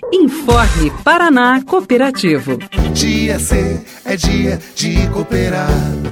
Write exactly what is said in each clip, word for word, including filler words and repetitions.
Informe Paraná Cooperativo. Dia C é dia de cooperar.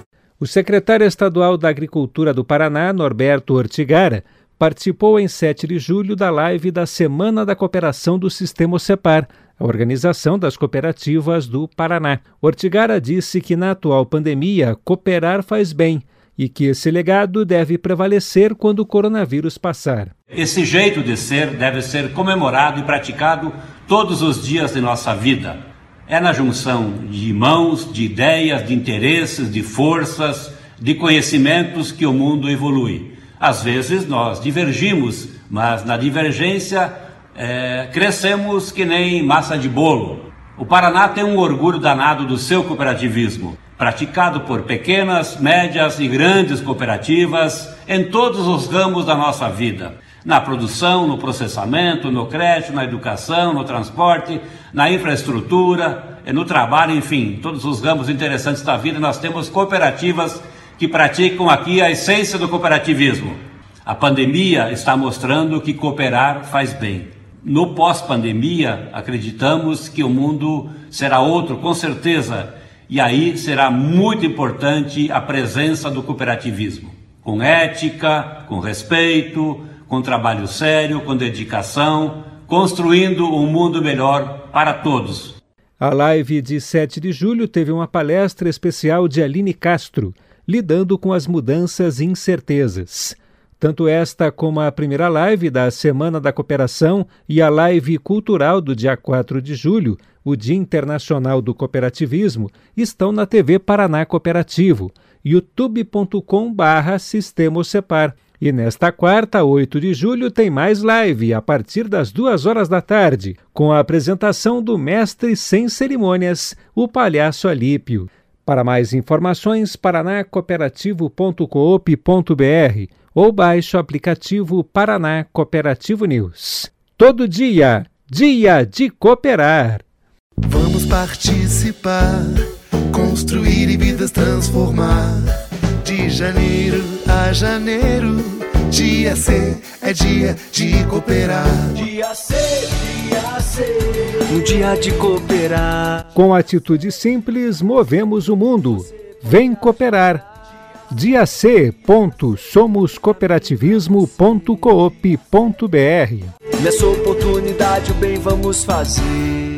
O secretário estadual da Agricultura do Paraná, Norberto Ortigara, participou em sete de julho da live da Semana da Cooperação do Sistema Cepar, a organização das cooperativas do Paraná. Ortigara disse que na atual pandemia, cooperar faz bem e que esse legado deve prevalecer quando o coronavírus passar. Esse jeito de ser deve ser comemorado e praticado todos os dias de nossa vida. É na junção de mãos, de ideias, de interesses, de forças, de conhecimentos que o mundo evolui. Às vezes nós divergimos, mas na divergência é, crescemos que nem massa de bolo. O Paraná tem um orgulho danado do seu cooperativismo, praticado por pequenas, médias e grandes cooperativas em todos os ramos da nossa vida. Na produção, no processamento, no crédito, na educação, no transporte, na infraestrutura, no trabalho, enfim, todos os ramos interessantes da vida, nós temos cooperativas que praticam aqui a essência do cooperativismo. A pandemia está mostrando que cooperar faz bem. No pós-pandemia, acreditamos que o mundo será outro, com certeza, e aí será muito importante a presença do cooperativismo, com ética, com respeito, com trabalho sério, com dedicação, construindo um mundo melhor para todos. A live de sete de julho teve uma palestra especial de Aline Castro, lidando com as mudanças e incertezas. Tanto esta como a primeira live da Semana da Cooperação e a live cultural do dia quatro de julho, o Dia Internacional do Cooperativismo, estão na T V Paraná Cooperativo, youtube ponto com barra Sistema Cepar. E nesta quarta, oito de julho, tem mais live a partir das duas horas da tarde, com a apresentação do mestre sem cerimônias, o Palhaço Alípio. Para mais informações, paraná cooperativo ponto coop ponto br ou baixe o aplicativo Paraná Cooperativo News. Todo dia, dia de cooperar. Vamos participar, construir e vidas transformar. De janeiro a janeiro, dia C é dia de cooperar. Dia C, dia C, um dia de cooperar. Com atitude simples, movemos o mundo. Vem cooperar. dia c ponto somos cooperativismo ponto coop ponto br. Nessa oportunidade o bem vamos fazer.